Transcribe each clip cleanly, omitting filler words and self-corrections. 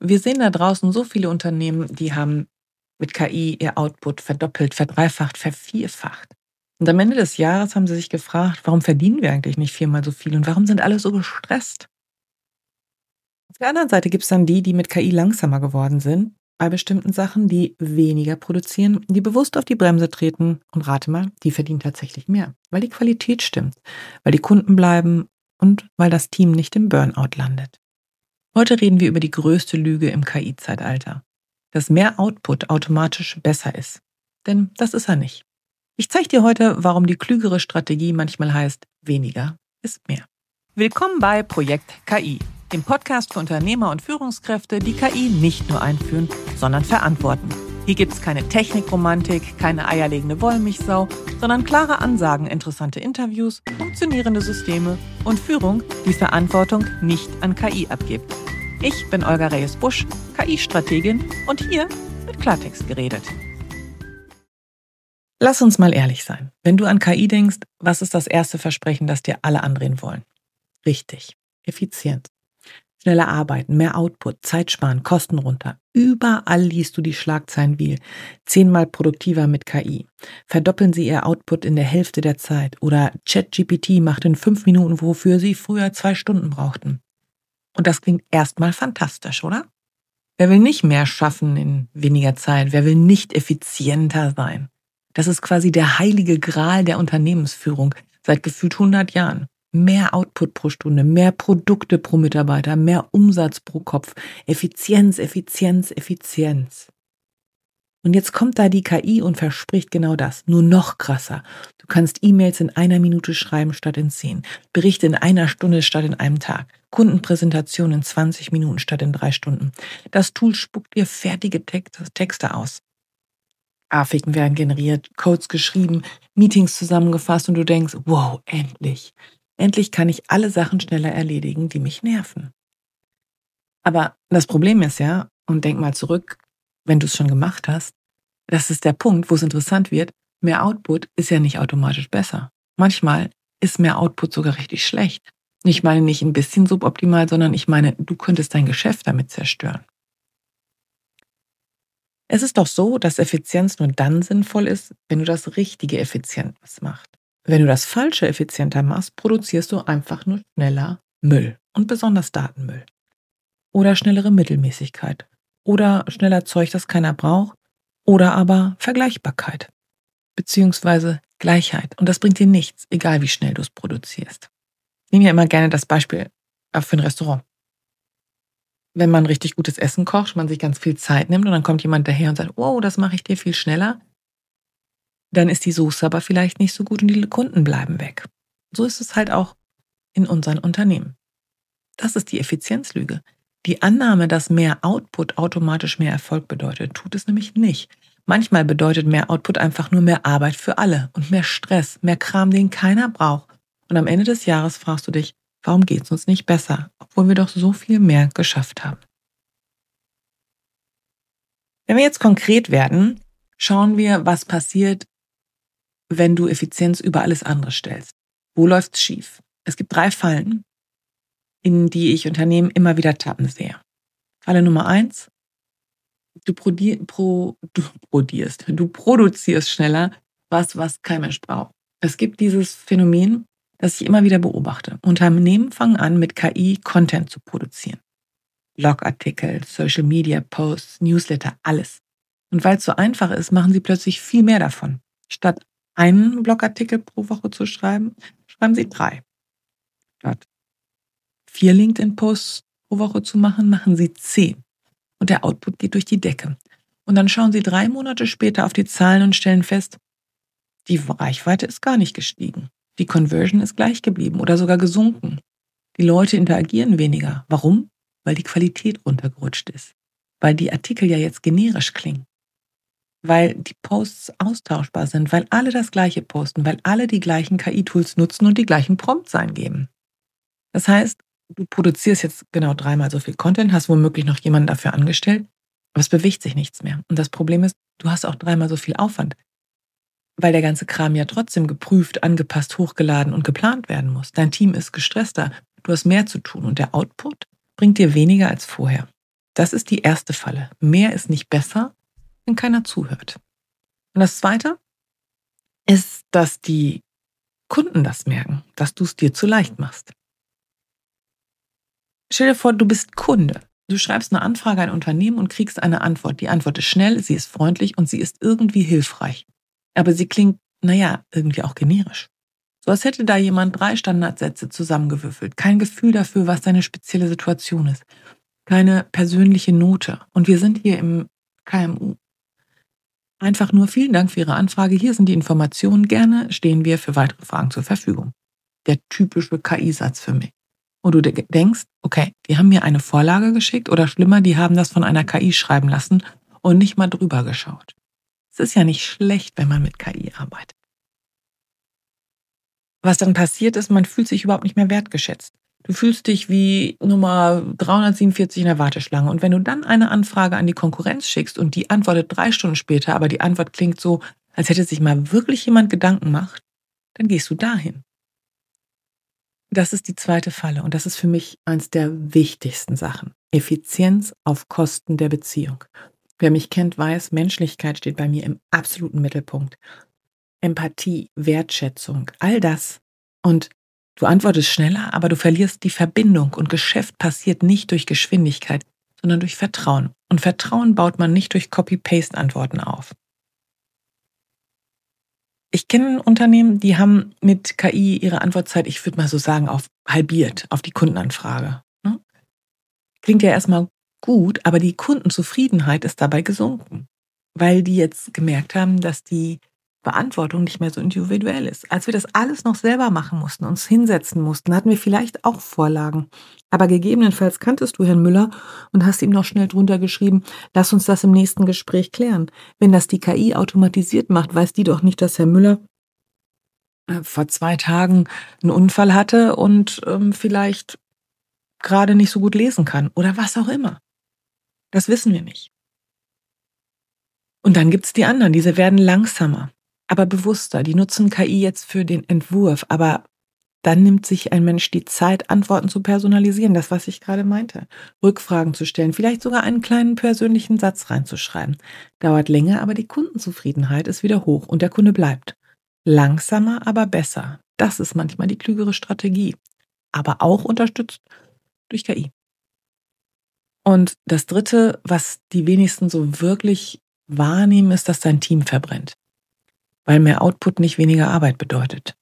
Wir sehen da draußen so viele Unternehmen, die haben mit KI ihr Output verdoppelt, verdreifacht, vervierfacht. Und am Ende des Jahres haben sie sich gefragt, warum verdienen wir eigentlich nicht viermal so viel und warum sind alle so gestresst? Auf der anderen Seite gibt es dann die mit KI langsamer geworden sind, bei bestimmten Sachen, die weniger produzieren, die bewusst auf die Bremse treten und rate mal, die verdienen tatsächlich mehr, weil die Qualität stimmt, weil die Kunden bleiben und weil das Team nicht im Burnout landet. Heute reden wir über die größte Lüge im KI-Zeitalter, dass mehr Output automatisch besser ist. Denn das ist er nicht. Ich zeige dir heute, warum die klügere Strategie manchmal heißt, weniger ist mehr. Willkommen bei Projekt KI, dem Podcast für Unternehmer und Führungskräfte, die KI nicht nur einführen, sondern verantworten. Hier gibt es keine Technikromantik, keine eierlegende Wollmilchsau, sondern klare Ansagen, interessante Interviews, funktionierende Systeme und Führung, die Verantwortung nicht an KI abgibt. Ich bin Olga Reyes-Busch, KI-Strategin und hier wird Klartext geredet. Lass uns mal ehrlich sein. Wenn du an KI denkst, was ist das erste Versprechen, das dir alle andrehen wollen? Richtig, Effizienz. Schneller arbeiten, mehr Output, Zeit sparen, Kosten runter. Überall liest du die Schlagzeilen wie 10-mal produktiver mit KI. Verdoppeln Sie Ihr Output in der Hälfte der Zeit. Oder ChatGPT macht in 5 Minuten, wofür Sie früher 2 Stunden brauchten. Und das klingt erstmal fantastisch, oder? Wer will nicht mehr schaffen in weniger Zeit? Wer will nicht effizienter sein? Das ist quasi der heilige Gral der Unternehmensführung seit gefühlt 100 Jahren. Mehr Output pro Stunde, mehr Produkte pro Mitarbeiter, mehr Umsatz pro Kopf. Effizienz, Effizienz, Effizienz. Und jetzt kommt da die KI und verspricht genau das, nur noch krasser. Du kannst E-Mails in 1 Minute schreiben statt in 10, Berichte in 1 Stunde statt in einem Tag, Kundenpräsentationen in 20 Minuten statt in 3 Stunden. Das Tool spuckt dir fertige Texte aus. Grafiken werden generiert, Codes geschrieben, Meetings zusammengefasst und du denkst, wow, endlich. Endlich kann ich alle Sachen schneller erledigen, die mich nerven. Aber das Problem ist ja, und denk mal zurück, wenn du es schon gemacht hast, das ist der Punkt, wo es interessant wird, mehr Output ist ja nicht automatisch besser. Manchmal ist mehr Output sogar richtig schlecht. Ich meine nicht ein bisschen suboptimal, sondern ich meine, du könntest dein Geschäft damit zerstören. Es ist doch so, dass Effizienz nur dann sinnvoll ist, wenn du das Richtige effizient machst. Wenn du das Falsche effizienter machst, produzierst du einfach nur schneller Müll und besonders Datenmüll. Oder schnellere Mittelmäßigkeit. Oder schneller Zeug, das keiner braucht. Oder aber Vergleichbarkeit. Beziehungsweise Gleichheit. Und das bringt dir nichts, egal wie schnell du es produzierst. Ich nehme ja immer gerne das Beispiel für ein Restaurant. Wenn man richtig gutes Essen kocht, man sich ganz viel Zeit nimmt und dann kommt jemand daher und sagt, wow, das mache ich dir viel schneller, dann ist die Soße aber vielleicht nicht so gut und die Kunden bleiben weg. So ist es halt auch in unseren Unternehmen. Das ist die Effizienzlüge. Die Annahme, dass mehr Output automatisch mehr Erfolg bedeutet, tut es nämlich nicht. Manchmal bedeutet mehr Output einfach nur mehr Arbeit für alle und mehr Stress, mehr Kram, den keiner braucht. Und am Ende des Jahres fragst du dich, warum geht es uns nicht besser, obwohl wir doch so viel mehr geschafft haben? Wenn wir jetzt konkret werden, schauen wir, was passiert, wenn du Effizienz über alles andere stellst. Wo läuft's schief? Es gibt 3 Fallen, in die ich Unternehmen immer wieder tappen sehe. Falle Nummer 1, du produzierst schneller was kein Mensch braucht. Es gibt dieses Phänomen, das ich immer wieder beobachte. Unternehmen fangen an, mit KI Content zu produzieren. Blogartikel, Social Media Posts, Newsletter, alles. Und weil es so einfach ist, machen sie plötzlich viel mehr davon. Statt einen Blogartikel pro Woche zu schreiben, schreiben sie 3. Statt 4 LinkedIn-Posts pro Woche zu machen, machen sie 10. Und der Output geht durch die Decke. Und dann schauen sie 3 Monate später auf die Zahlen und stellen fest, die Reichweite ist gar nicht gestiegen. Die Conversion ist gleich geblieben oder sogar gesunken. Die Leute interagieren weniger. Warum? Weil die Qualität runtergerutscht ist. Weil die Artikel ja jetzt generisch klingen. Weil die Posts austauschbar sind, weil alle das Gleiche posten, weil alle die gleichen KI-Tools nutzen und die gleichen Prompts eingeben. Das heißt, du produzierst jetzt genau 3-mal so viel Content, hast womöglich noch jemanden dafür angestellt, aber es bewegt sich nichts mehr. Und das Problem ist, du hast auch 3-mal so viel Aufwand, weil der ganze Kram ja trotzdem geprüft, angepasst, hochgeladen und geplant werden muss. Dein Team ist gestresster, du hast mehr zu tun und der Output bringt dir weniger als vorher. Das ist die erste Falle. Mehr ist nicht besser, wenn keiner zuhört. Und das Zweite ist, dass die Kunden das merken, dass du es dir zu leicht machst. Stell dir vor, du bist Kunde. Du schreibst eine Anfrage an ein Unternehmen und kriegst eine Antwort. Die Antwort ist schnell, sie ist freundlich und sie ist irgendwie hilfreich. Aber sie klingt, irgendwie auch generisch. So als hätte da jemand 3 Standardsätze zusammengewürfelt. Kein Gefühl dafür, was deine spezielle Situation ist. Keine persönliche Note. Und wir sind hier im KMU. Einfach nur vielen Dank für Ihre Anfrage. Hier sind die Informationen. Gerne stehen wir für weitere Fragen zur Verfügung. Der typische KI-Satz für mich. Und du denkst, okay, die haben mir eine Vorlage geschickt oder schlimmer, die haben das von einer KI schreiben lassen und nicht mal drüber geschaut. Es ist ja nicht schlecht, wenn man mit KI arbeitet. Was dann passiert ist, man fühlt sich überhaupt nicht mehr wertgeschätzt. Du fühlst dich wie Nummer 347 in der Warteschlange. Und wenn du dann eine Anfrage an die Konkurrenz schickst und die antwortet 3 Stunden später, aber die Antwort klingt so, als hätte sich mal wirklich jemand Gedanken gemacht, dann gehst du dahin. Das ist die zweite Falle und das ist für mich eins der wichtigsten Sachen. Effizienz auf Kosten der Beziehung. Wer mich kennt, weiß, Menschlichkeit steht bei mir im absoluten Mittelpunkt. Empathie, Wertschätzung, all das. Und du antwortest schneller, aber du verlierst die Verbindung und Geschäft passiert nicht durch Geschwindigkeit, sondern durch Vertrauen. Und Vertrauen baut man nicht durch Copy-Paste-Antworten auf. Ich kenne Unternehmen, die haben mit KI ihre Antwortzeit, ich würde mal so sagen, auf halbiert, auf die Kundenanfrage. Ne? Klingt ja erstmal gut, aber die Kundenzufriedenheit ist dabei gesunken, weil die jetzt gemerkt haben, dass die Beantwortung nicht mehr so individuell ist. Als wir das alles noch selber machen mussten, uns hinsetzen mussten, hatten wir vielleicht auch Vorlagen. Aber gegebenenfalls kanntest du Herrn Müller und hast ihm noch schnell drunter geschrieben, lass uns das im nächsten Gespräch klären. Wenn das die KI automatisiert macht, weiß die doch nicht, dass Herr Müller vor 2 Tagen einen Unfall hatte und vielleicht gerade nicht so gut lesen kann oder was auch immer. Das wissen wir nicht. Und dann gibt es die anderen, diese werden langsamer, aber bewusster. Die nutzen KI jetzt für den Entwurf, aber dann nimmt sich ein Mensch die Zeit, Antworten zu personalisieren, das, was ich gerade meinte. Rückfragen zu stellen, vielleicht sogar einen kleinen persönlichen Satz reinzuschreiben. Dauert länger, aber die Kundenzufriedenheit ist wieder hoch und der Kunde bleibt. Langsamer, aber besser. Das ist manchmal die klügere Strategie, aber auch unterstützt durch KI. Und das Dritte, was die wenigsten so wirklich wahrnehmen, ist, dass dein Team verbrennt. Weil mehr Output nicht weniger Arbeit bedeutet.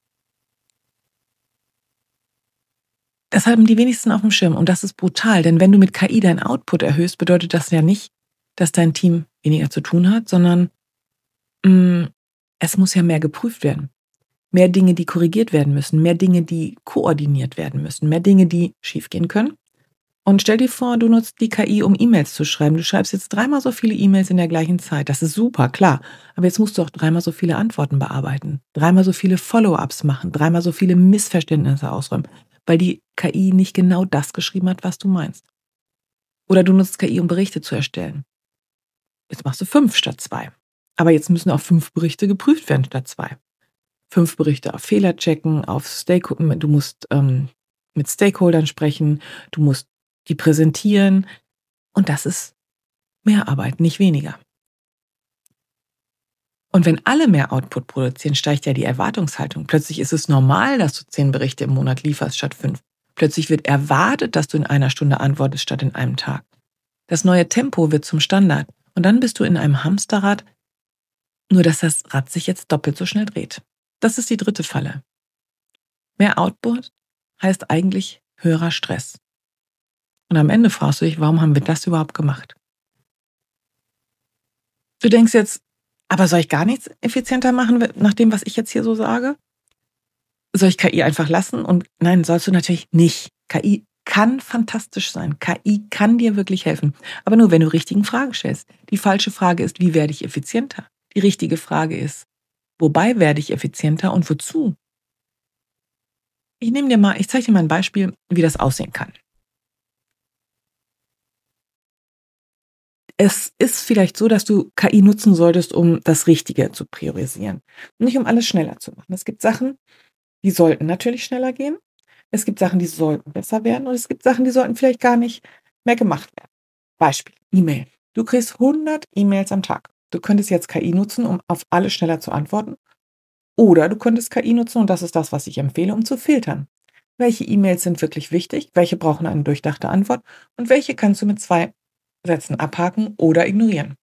Das haben die wenigsten auf dem Schirm und das ist brutal, denn wenn du mit KI deinen Output erhöhst, bedeutet das ja nicht, dass dein Team weniger zu tun hat, sondern es muss ja mehr geprüft werden. Mehr Dinge, die korrigiert werden müssen, mehr Dinge, die koordiniert werden müssen, mehr Dinge, die schiefgehen können. Und stell dir vor, du nutzt die KI, um E-Mails zu schreiben. Du schreibst jetzt 3-mal so viele E-Mails in der gleichen Zeit. Das ist super, klar. Aber jetzt musst du auch 3-mal so viele Antworten bearbeiten, 3-mal so viele Follow-ups machen, 3-mal so viele Missverständnisse ausräumen, weil die KI nicht genau das geschrieben hat, was du meinst. Oder du nutzt KI, um Berichte zu erstellen. Jetzt machst du 5 statt 2. Aber jetzt müssen auch 5 Berichte geprüft werden statt 2. 5 Berichte auf Fehler checken, du musst mit Stakeholdern sprechen, du musst die präsentieren. Und das ist mehr Arbeit, nicht weniger. Und wenn alle mehr Output produzieren, steigt ja die Erwartungshaltung. Plötzlich ist es normal, dass du 10 Berichte im Monat lieferst statt 5. Plötzlich wird erwartet, dass du in einer Stunde antwortest statt in einem Tag. Das neue Tempo wird zum Standard. Und dann bist du in einem Hamsterrad, nur dass das Rad sich jetzt doppelt so schnell dreht. Das ist die dritte Falle. Mehr Output heißt eigentlich höherer Stress. Und am Ende fragst du dich, warum haben wir das überhaupt gemacht? Du denkst jetzt, aber soll ich gar nichts effizienter machen, nach dem, was ich jetzt hier so sage? Soll ich KI einfach lassen? Und nein, sollst du natürlich nicht. KI kann fantastisch sein. KI kann dir wirklich helfen. Aber nur, wenn du richtigen Fragen stellst. Die falsche Frage ist, wie werde ich effizienter? Die richtige Frage ist, wobei werde ich effizienter und wozu? Ich zeige dir mal ein Beispiel, wie das aussehen kann. Es ist vielleicht so, dass du KI nutzen solltest, um das Richtige zu priorisieren. Nicht um alles schneller zu machen. Es gibt Sachen, die sollten natürlich schneller gehen. Es gibt Sachen, die sollten besser werden. Und es gibt Sachen, die sollten vielleicht gar nicht mehr gemacht werden. Beispiel, E-Mail. Du kriegst 100 E-Mails am Tag. Du könntest jetzt KI nutzen, um auf alle schneller zu antworten. Oder du könntest KI nutzen, und das ist das, was ich empfehle, um zu filtern. Welche E-Mails sind wirklich wichtig? Welche brauchen eine durchdachte Antwort? Und welche kannst du mit 2 Sätzen abhaken oder ignorieren?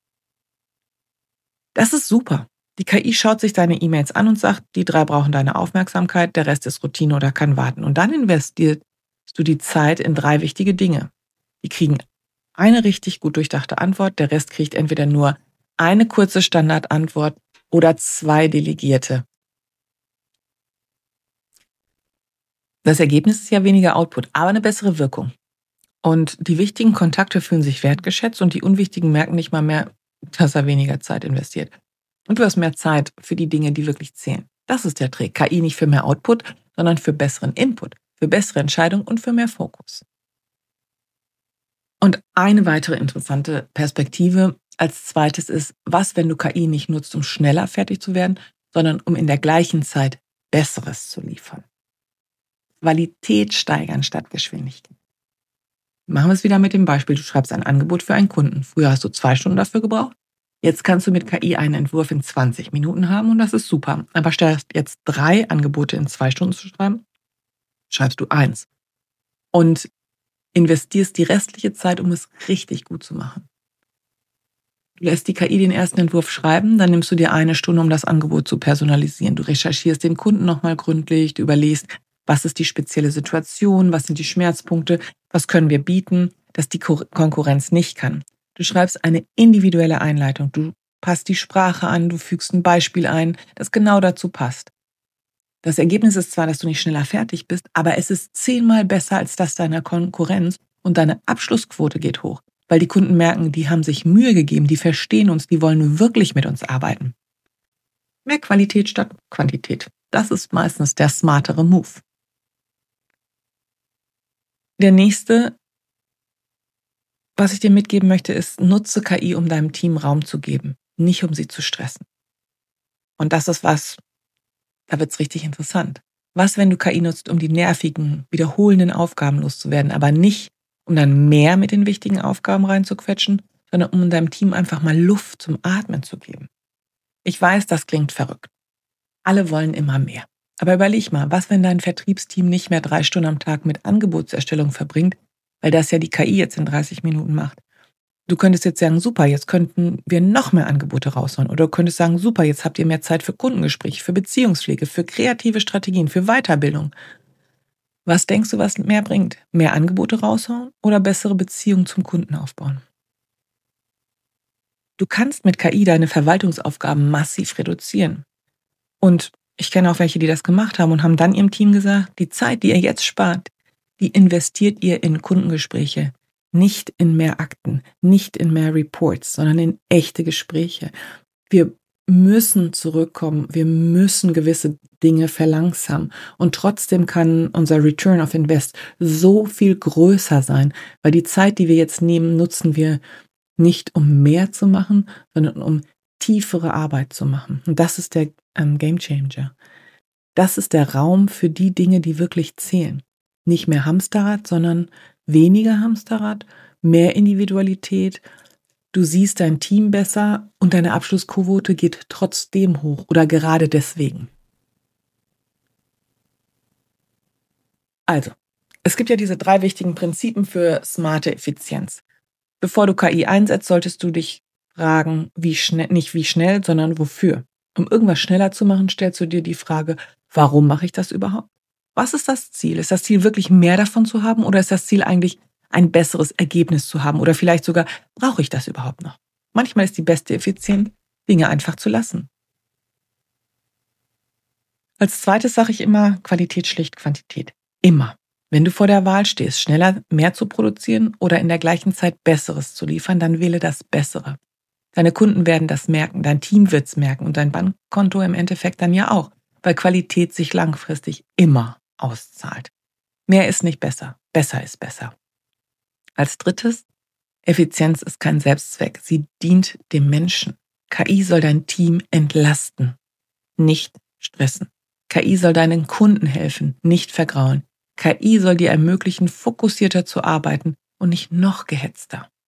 Das ist super. Die KI schaut sich deine E-Mails an und sagt, die 3 brauchen deine Aufmerksamkeit, der Rest ist Routine oder kann warten. Und dann investierst du die Zeit in 3 wichtige Dinge. Die kriegen eine richtig gut durchdachte Antwort, der Rest kriegt entweder nur eine kurze Standardantwort oder 2 delegierte. Das Ergebnis ist ja weniger Output, aber eine bessere Wirkung. Und die wichtigen Kontakte fühlen sich wertgeschätzt und die unwichtigen merken nicht mal mehr, dass er weniger Zeit investiert. Und du hast mehr Zeit für die Dinge, die wirklich zählen. Das ist der Trick. KI nicht für mehr Output, sondern für besseren Input, für bessere Entscheidungen und für mehr Fokus. Und eine weitere interessante Perspektive als zweites ist, was, wenn du KI nicht nutzt, um schneller fertig zu werden, sondern um in der gleichen Zeit Besseres zu liefern. Qualität steigern statt Geschwindigkeit. Machen wir es wieder mit dem Beispiel, du schreibst ein Angebot für einen Kunden. Früher hast du 2 Stunden dafür gebraucht. Jetzt kannst du mit KI einen Entwurf in 20 Minuten haben und das ist super. Aber statt jetzt 3 Angebote in 2 Stunden zu schreiben, schreibst du 1. Und investierst die restliche Zeit, um es richtig gut zu machen. Du lässt die KI den ersten Entwurf schreiben, dann nimmst du dir 1 Stunde, um das Angebot zu personalisieren. Du recherchierst den Kunden nochmal gründlich, du überlegst, was ist die spezielle Situation, was sind die Schmerzpunkte, was können wir bieten, dass die Konkurrenz nicht kann. Du schreibst eine individuelle Einleitung, du passt die Sprache an, du fügst ein Beispiel ein, das genau dazu passt. Das Ergebnis ist zwar, dass du nicht schneller fertig bist, aber es ist 10-mal besser als das deiner Konkurrenz und deine Abschlussquote geht hoch, weil die Kunden merken, die haben sich Mühe gegeben, die verstehen uns, die wollen wirklich mit uns arbeiten. Mehr Qualität statt Quantität. Das ist meistens der smartere Move. Der nächste, was ich dir mitgeben möchte, ist, nutze KI, um deinem Team Raum zu geben, nicht um sie zu stressen. Und das ist was, da wird's richtig interessant. Was, wenn du KI nutzt, um die nervigen, wiederholenden Aufgaben loszuwerden, aber nicht, um dann mehr mit den wichtigen Aufgaben reinzuquetschen, sondern um deinem Team einfach mal Luft zum Atmen zu geben? Ich weiß, das klingt verrückt. Alle wollen immer mehr. Aber überleg mal, was, wenn dein Vertriebsteam nicht mehr 3 Stunden am Tag mit Angebotserstellung verbringt, weil das ja die KI jetzt in 30 Minuten macht. Du könntest jetzt sagen, super, jetzt könnten wir noch mehr Angebote raushauen. Oder du könntest sagen, super, jetzt habt ihr mehr Zeit für Kundengespräche, für Beziehungspflege, für kreative Strategien, für Weiterbildung. Was denkst du, was mehr bringt? Mehr Angebote raushauen oder bessere Beziehungen zum Kunden aufbauen? Du kannst mit KI deine Verwaltungsaufgaben massiv reduzieren. Und ich kenne auch welche, die das gemacht haben und haben dann ihrem Team gesagt, die Zeit, die ihr jetzt spart, die investiert ihr in Kundengespräche, nicht in mehr Akten, nicht in mehr Reports, sondern in echte Gespräche. Wir müssen zurückkommen, wir müssen gewisse Dinge verlangsamen und trotzdem kann unser Return of Invest so viel größer sein, weil die Zeit, die wir jetzt nehmen, nutzen wir nicht um mehr zu machen, sondern um tiefere Arbeit zu machen. Und das ist der Game Changer. Das ist der Raum für die Dinge, die wirklich zählen. Nicht mehr Hamsterrad, sondern weniger Hamsterrad, mehr Individualität. Du siehst dein Team besser und deine Abschlussquote geht trotzdem hoch oder gerade deswegen. Also, es gibt ja diese 3 wichtigen Prinzipien für smarte Effizienz. Bevor du KI einsetzt, solltest du dich fragen, wie schnell, nicht wie schnell, sondern wofür. Um irgendwas schneller zu machen, stellst du dir die Frage, warum mache ich das überhaupt? Was ist das Ziel? Ist das Ziel wirklich mehr davon zu haben oder ist das Ziel eigentlich ein besseres Ergebnis zu haben oder vielleicht sogar, brauche ich das überhaupt noch? Manchmal ist die beste Effizienz, Dinge einfach zu lassen. Als zweites sage ich immer, Qualität schlicht Quantität. Immer. Wenn du vor der Wahl stehst, schneller mehr zu produzieren oder in der gleichen Zeit Besseres zu liefern, dann wähle das Bessere. Deine Kunden werden das merken, dein Team wird es merken und dein Bankkonto im Endeffekt dann ja auch, weil Qualität sich langfristig immer auszahlt. Mehr ist nicht besser, besser ist besser. Als drittes, Effizienz ist kein Selbstzweck, sie dient dem Menschen. KI soll dein Team entlasten, nicht stressen. KI soll deinen Kunden helfen, nicht vergraulen. KI soll dir ermöglichen, fokussierter zu arbeiten und nicht noch gehetzter.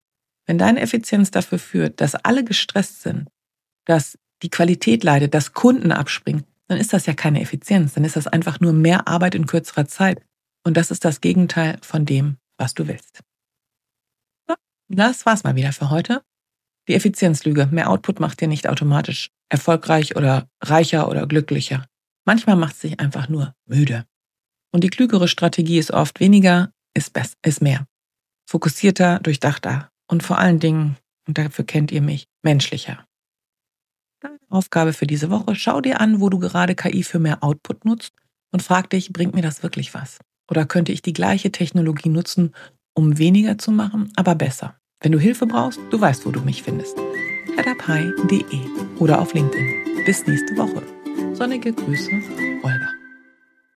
Wenn deine Effizienz dafür führt, dass alle gestresst sind, dass die Qualität leidet, dass Kunden abspringen, dann ist das ja keine Effizienz. Dann ist das einfach nur mehr Arbeit in kürzerer Zeit. Und das ist das Gegenteil von dem, was du willst. So, das war's mal wieder für heute. Die Effizienzlüge. Mehr Output macht dir nicht automatisch erfolgreich oder reicher oder glücklicher. Manchmal macht es dich einfach nur müde. Und die klügere Strategie ist oft weniger ist mehr. Fokussierter, durchdachter und vor allen Dingen, und dafür kennt ihr mich, menschlicher. Deine Aufgabe für diese Woche: Schau dir an, wo du gerade KI für mehr Output nutzt und frag dich, bringt mir das wirklich was? Oder könnte ich die gleiche Technologie nutzen, um weniger zu machen, aber besser? Wenn du Hilfe brauchst, du weißt, wo du mich findest. headapi.de oder auf LinkedIn. Bis nächste Woche. Sonnige Grüße, Olga.